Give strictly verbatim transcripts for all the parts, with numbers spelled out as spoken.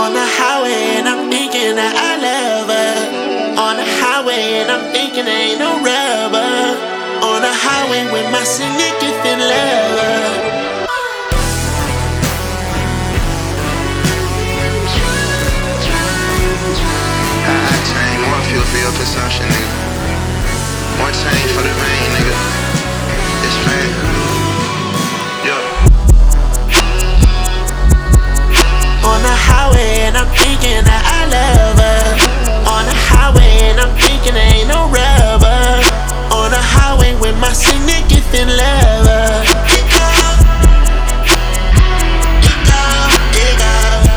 On the highway and I'm thinking that I love her. On the highway and I'm thinking ain't no rubber. On the highway with my significant lover. I change more fuel for your consumption, nigga. More change for the rain, nigga. It's pain. Yeah. On the highway and I'm thinking that I love her. On the highway and I'm thinking ain't no rubber. On the highway with my significant lover. It go, it go, it go.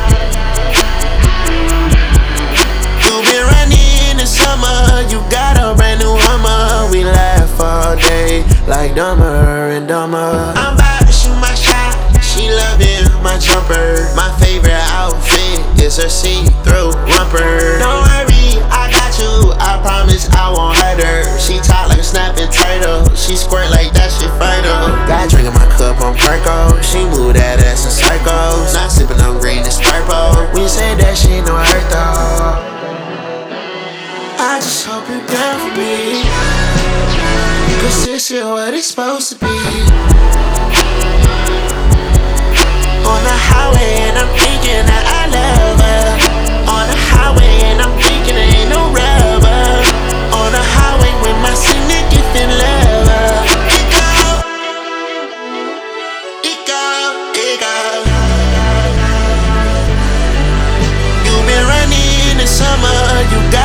You been running in the summer, you got a brand new Hummer. We laugh all day like Dumber and Dumber. I'm about to shoot my shot. She loving my jumper. My favorite outfit is her see-through romper. Don't worry, I got you. I promise I won't hurt her. She talk like a snapping turtle. She squirt like that shit fertile. Got drinking my cup on Perco. She move that ass in circles. Not sipping on green, it's purple. When you say that shit, no hurt though. I just hope you're down for me, cause this shit what it's supposed to be. On the highway and I'm thinking that I love her. On the highway and I'm thinking ain't no rubber. On the highway with my significant lover. It go, it go, it go. You been running in the summer, you got